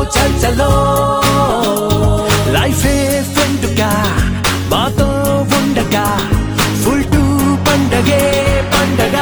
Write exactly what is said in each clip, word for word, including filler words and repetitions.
చర్చలో లైఫే ఫ్రెండ్గా మాతో ఉండగా ఫుల్ టు పండగే పండగ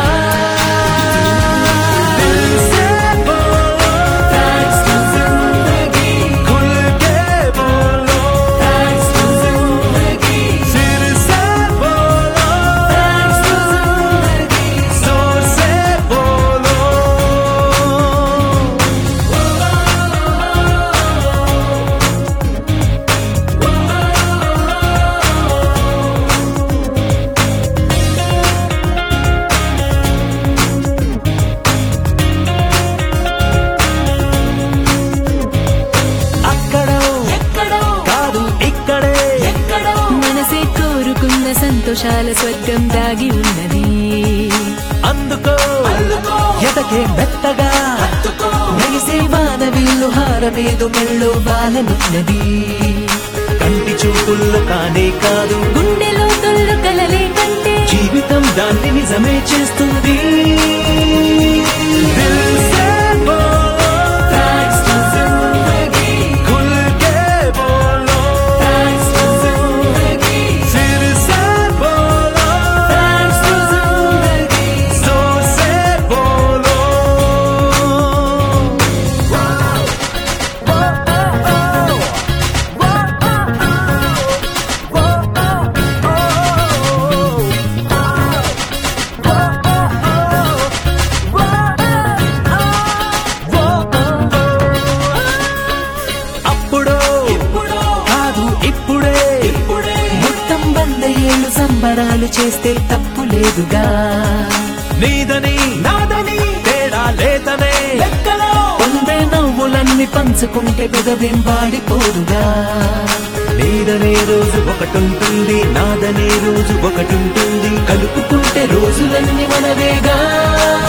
సంతోషాల స్వర్గం దాగి ఉన్నది అందుకో ఎదకే మెత్తగా మెరిసే వానవిల్లు హారమేదు మెళ్ళో బాలనున్నది కంటి చూపుల్లో కానే కాదు గుండెలో తొల్లు కలలే కంటే జీవితం దాన్ని నిజమే చేస్తుంది సంబరాలు చేస్తే తప్పు లేదుగా నీదని నాదని తేడా లేదనే పొందే నవ్వులన్నీ పంచుకుంటే పెదవేం వాడిపోదుగా నీదనే రోజు ఒకటుంటుంది నాదనే రోజు ఒకటుంటుంది కలుపుకుంటే రోజులన్నీ మనవేగా